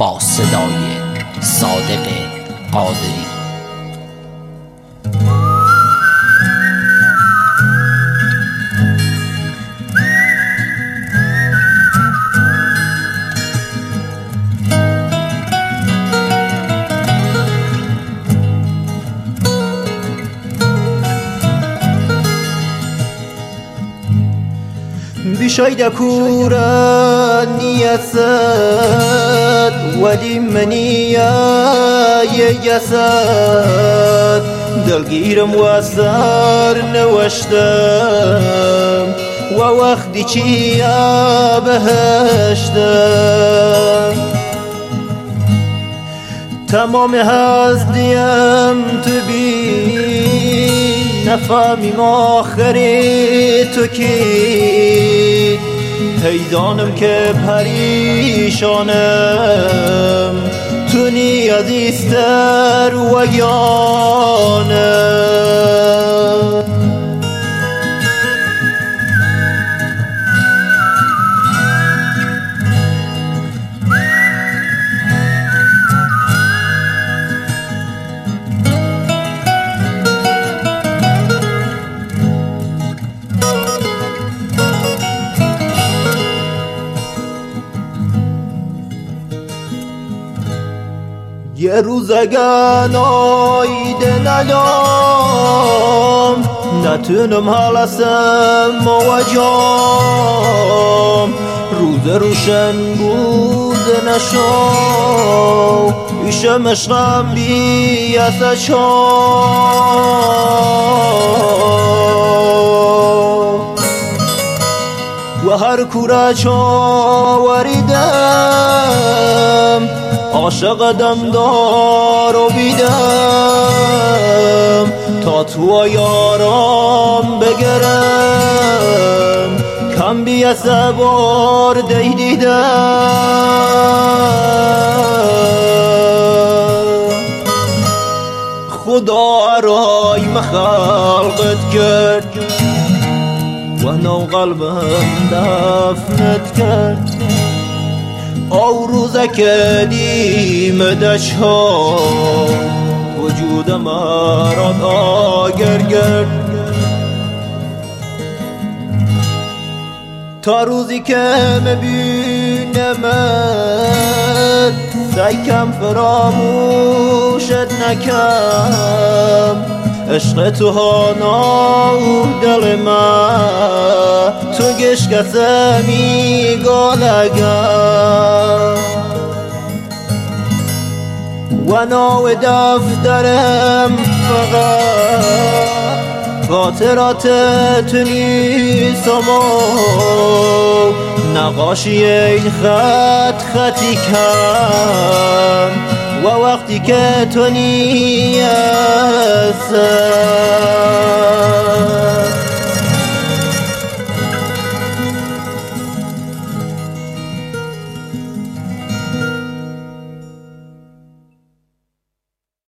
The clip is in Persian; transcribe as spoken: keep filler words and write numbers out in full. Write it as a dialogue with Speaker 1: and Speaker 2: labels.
Speaker 1: با صدای صادق قادری.
Speaker 2: بشاید کورا نیست ولی منی یه جسد دلگیرم و سر نوشتم و وقتی چی بهشتم تمام هستیم تو بی نفهمیم آخری تو کی حیدانم که پریشانم تو نیازیستر و گیانم یه روز اگر نایده ندام نتونم حالسم موجام روز روشن بود نشو ایشه مشغم بیاسه شام و هر کورا چاوریدم عاشق دمدار و بیدم تا تو یارم بگرم کم بی سبار دی دیدم خدا رای مخلقت کرد و نو قلبم دفنت کرد او روزه که دیم دشها وجود مرا آگر گرد تا روزی که مبینمت سعیم فراموشت نکم عشق تو هانا دل من تو گشکسه میگالگم و ناو دفترم فقط خاطرات تو نیستم نقاشی این خط خطی کم و وقتی که تو نیستم